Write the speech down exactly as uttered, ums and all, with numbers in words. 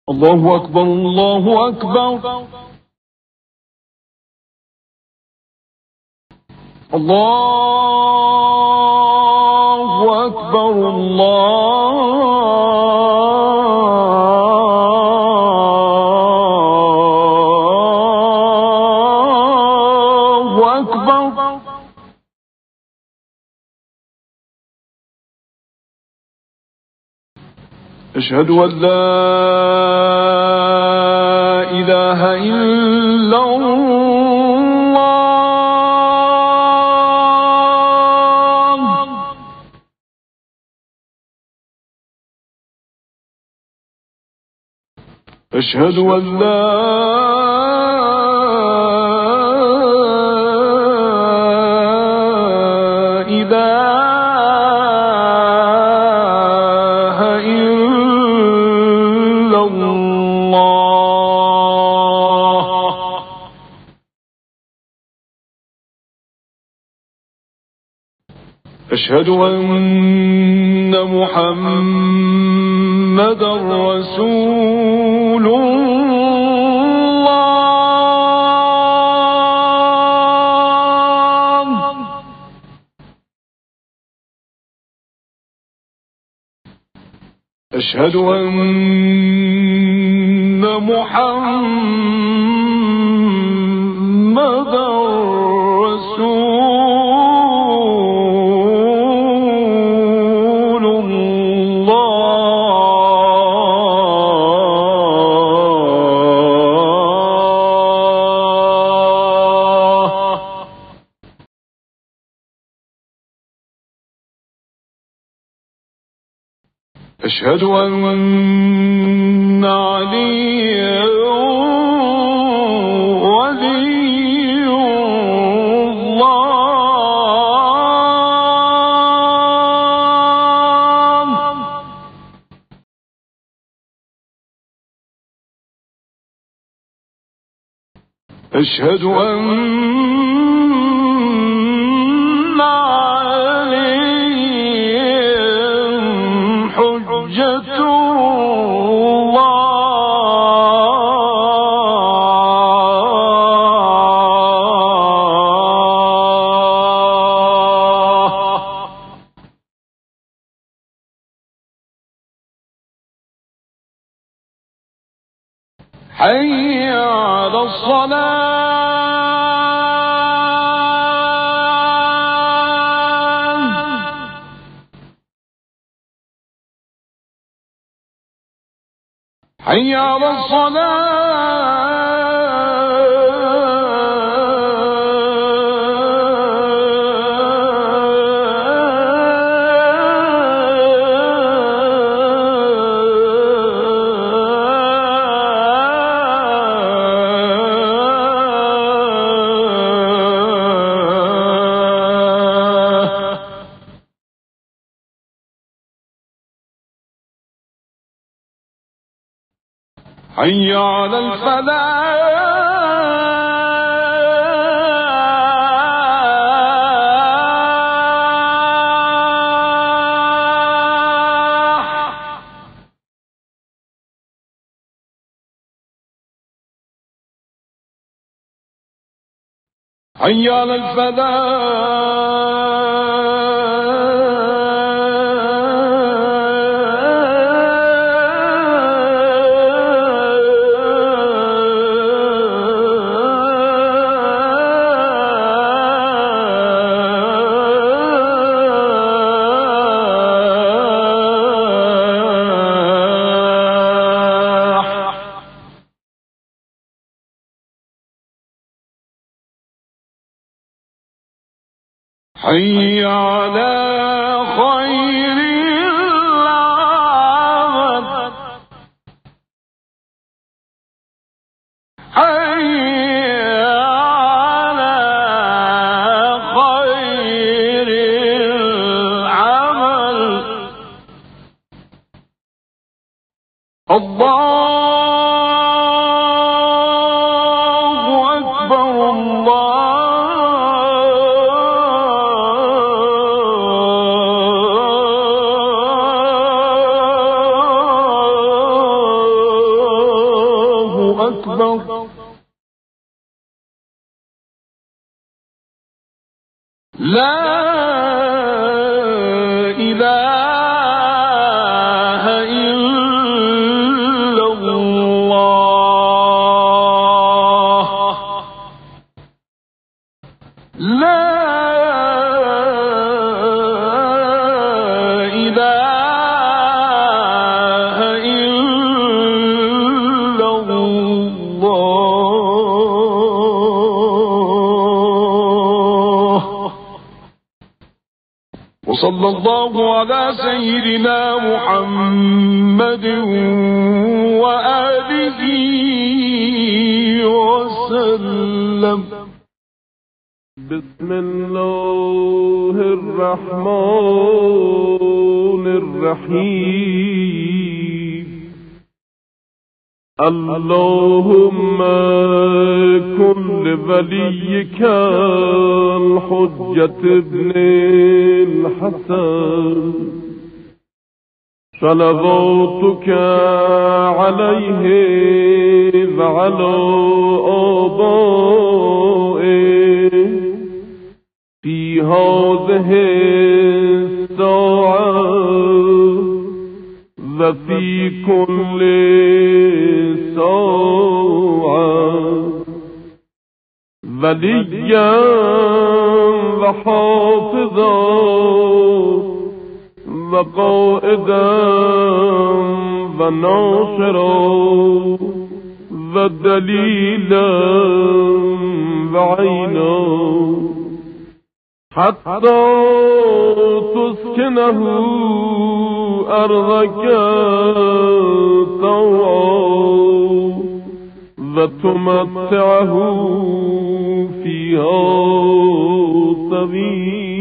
الله أكبر الله أكبر. الله أكبر الله أكبر. أشهد أن لا إله إلا الله. أشهد أن لا إله إلا الله. أشهد أن محمدا رسول الله. أشهد أن محمدا رسول الله. أشهد أن عليا ولي الله. أشهد أن عليهم حجة الله. حي على الصلاة. حي على حي على الفلاح. حي على الفلاح. حي على خير العمل. حي على خير العمل. الله أكبر الله أكبر لا إله إلا الله لا إله إلا الله. وصلى الله على سيدنا محمد وآله وسلم. بسم الله الرحمن الرحيم. اللهم كن لوليك الحجة ابن الحسن صلواتك عليه وعلى آبائه في هذه الساعة وفي كل ساعة وليا وحافظا وقائدا وناصرا ودليلا وعينا حتى تسكنه أرضك طوعا وتمتعه فيها طويلا